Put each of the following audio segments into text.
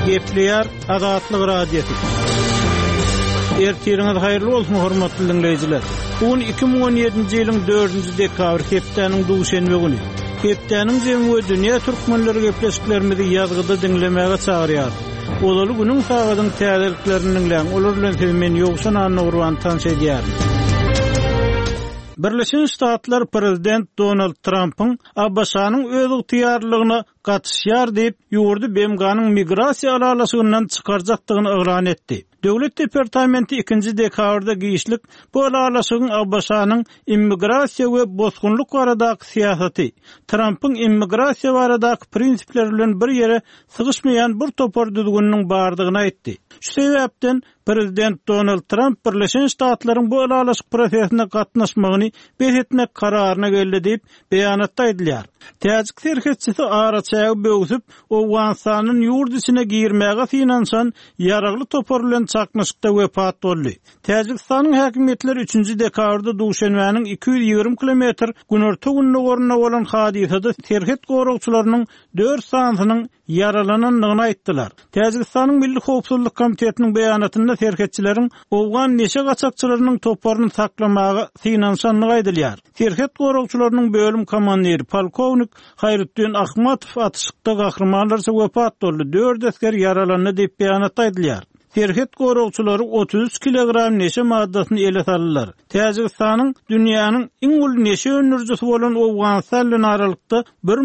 Gepleýär Azatlyk radiosu. Ertiriniz haýyrly bolsun hormatly dinleýijiler. Bugün 2017-nji ýylyň 4-nji dekabr hepdeniň duşanby güni. Hepdeniň jemgy dünýä türkmenleri gepleşiklerimizi ýazgyda dinlemäge çagyrýar. Olaly günüň sagadyň täzeliklerini dinleýän olar bilen men ýogşan anagurwan tanış edýär. Birleşen Ştatlar Prezident Donald Trump'ın Abbasanyň öz ygtyýarlygyna gatşýar diýip ýurdy BMG'nyň migrasiýa alalasygyndan çykarjakdygyny öwran etdi. Döwlet Departamenti 2-nji dekabrda giýişlik bu alalasygyň Abbasanyň immigrasiýa we bozgunluk baradaky syýasaty, Trump'ın immigrasiýa baradaky prinsipleri bilen bir ýere sygyşmaýan bir topar düzgünniň bardygyny aýtdy. Şu sebäpden Prezident Donald Trump Birleşen Ştatlaryň bu alalasyk prosesine gatnaşmagyny beýletmek kararyna geldi diýip beýanatda aýdylýar. Täzik serhetçisi araçagy böwsüp, Owgansanyň ýurdysina girmäge finansan ýaragly topar bilen çaknaşykda wepat boldy. Täjikistanyň häkimetleri 3-nji dekabrda duşanbynyň 220 kilometr günorta gününe goruna bolan hadisede serhet gorugçylarynyň 4 sanynyň yaralananlygyny aýtdylar. Täjikistanyň Milli Howpsuzlyk Komitetining beýanatynda serhetçileriň Owgan neşe gaçakçylarynyň toparyny saklamagy finansanlygy aýdylýar. Serhet gorugçylarynyň bölüm komandiri polkovnik Hayrettin Ahmatow atışykda gahrmanlarsa wepat boldy. 4 asker yaralandy diýip beýanatda aýdylýar. Serhet gorugçylary 33 kilogram neşe maddasyny ele saldylar. Täjikistanyň dünýäniň iň ulu neşe önürjüsi bolan Owganistan bilen aralykda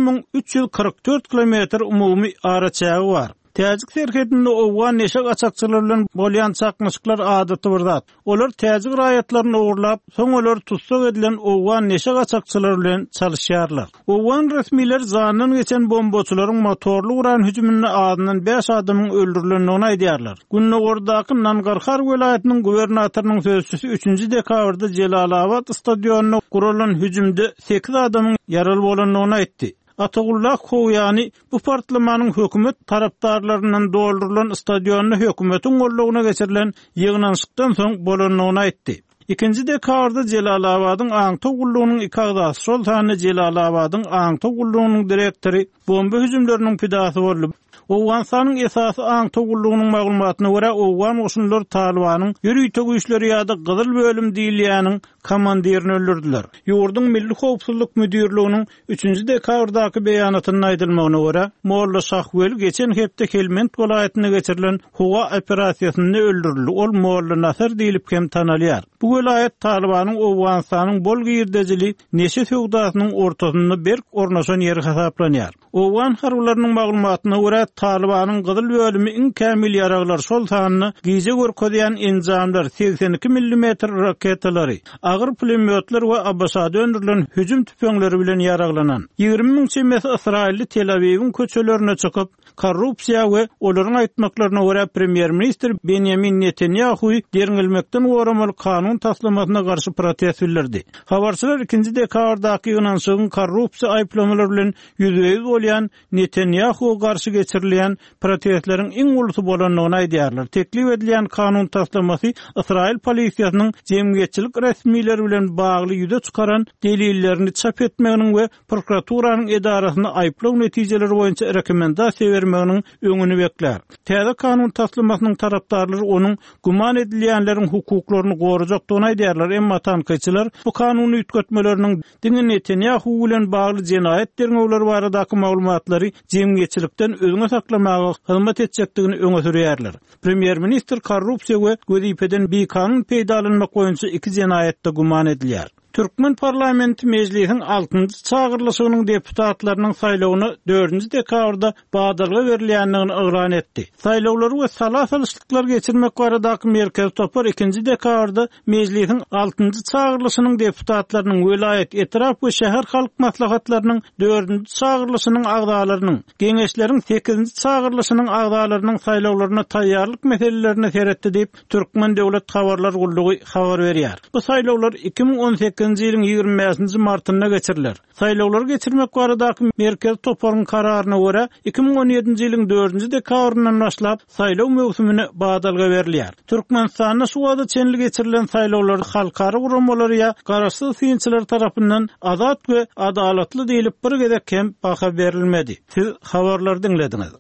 1344 kilometr umumy araçagy bar. Täzik serhetinde Owgan neşe gaçakçylary bilen bolýan çaknaşyklar adaty bir zat. Olar täzik raýatlaryny ogurlap, soň olar tutsak edilen Owgan neşe gaçakçylary bilen çalyşýarlar. Owgan resmiler zanyny geçen bombaçylaryň motorly uran hüjümüne adından 5 adamyň öldürilendigini aýdýarlar. Günnogordaky Nangarhar welaýatynyň gubernatorynyň sözçüsü 3-nji dekabrda Jelalabad stadionuna guralan hüjümde 8 adamyň yaraly bolanlygyny aýtdy. Atagullah Kowyany bu partlamanyň hökümet tarapdarlaryndan doldurulan stadionny hökümetiň golluguna geçirilen ýygnanşykdan soň bolanlygyny aýtdy. 2-nji dekabrda Jelalabadyň Aňtaw gullugynyň iki agdasy Sultany Jelalabadyň Aňtaw gullugynyň direktori bomba hüjümleriniň pidasy boldy. Owgansanyň esasy Aňtaw gullugynyň maglumatyna görä Owgan goşunlar Talibanyň ýürüýte güýçleri ýa-da Gyzyl bölüm diýilýäniň komandirini öldürdiler. Ýurduň Milli Howpsuzlyk Müdürliginiň 3-nji dekabrdaky beýanatyna aýdylmagyna görä, Molla Şahwel geçen hepde Helmand welaýatyna geçirilen howa operasiýasyny öldürdi. Ol Molla Nasr diýilip hem tanalýar. Bu welaýat Talibanyň Owganstanyň bol girdejili neşe söwdasynyň ortasynda berk ornaşan ýeri hesaplanýar. Owgan harwlarynyň maglumatyna görä Talibanyň Gyzyl bölümi iň kämil ýaraglar Sultanyny gize görkezýän enjamlar 82 mm raketalary, agyr pulemyotlar we Abbasada öndürilen hüjüm tüpeňleri bilen ýaraglanan 20 000 çemesi Israilli Tel Aviwiň köçelerine çykyp korrupsiýa we olaryň aýtmaklaryna görä Premier Minister Benjamin Netanyahu derňilmekden goramaly kanun taslamatyna garşy protest bildirdi. Habarçylar 2-nji dekabrdaky ýygnanşygyň korrupsiýa aýplamalary bilen ýüzüňiz bolýan Netanyahu garşy geçirilen protestleriň iň uluty bolanlygyny aýdýarlar. Teklip edilen kanun taslamasy Israil polisiýasynyň jemgyýetçilik resmileri bilen bagly ýüze çykaran delillerini çap etmeginiň we prokuraturyň edarasyna aýplaw netijeleri boýunça rekomendasiýa bermeginiň öňüni bekler. Täze kanun taslamasynyň tarapdarlary onuň guman edilýänleriň hukuklaryny gorajakdygyny aýdýarlar. Emma tanqyçylar bu kanuny ýetgetmeleriniň diňe Netanyahu bilen bagly jenaýet derňewleri baradaky maglumatlary jemgyýetçilikden özüňe saklamagy hyzmat etjekdigini öňe sürýärler. Premier Minister korrupsiýa we gödipeden bir kanun peýdalanmak boýunça 2 jenaýetde guman edilýär. Türkmen Parlamenti Meclisiň 6-njy çağırylışynyň deputatlarynyň saýlawyny 4-nji dekabrda badalga berilýändigini öwran etdi. Saýlawlary we salasalyklar geçirmek baradaky merkez topar 2-nji dekabrda Meclisiň 6-njy çağırylışynyň deputatlarynyň welaýet, etraf we şäher halk maslahatlarynyň 4-nji çağırylışynyň agdalarynyň, geňeşleriň 8-nji çağırylışynyň agdalarynyň saýlawlaryna taýýarlyk meselelerini seretdi diýip Türkmen Döwlet Habarlar Gullugy habar berýär. Bu saýlawlar 2018 ýylyň 25-nji martyna geçiriler. Saýlawlary geçirmek baradaky merkez toparyň kararyna görä 2017-nji ýylyň 4-nji dekabryndan başlap saýlaw mewsümine badalga berilýär. Türkmenistanda şu wagtda çenli geçirilen saýlawlar halkara gurulmalary ýa garaşsyz synçylar tarapyndan azat we adalatly diýilip bir gezek hem baha berilmedi. Siz habarlary dinlediňiz.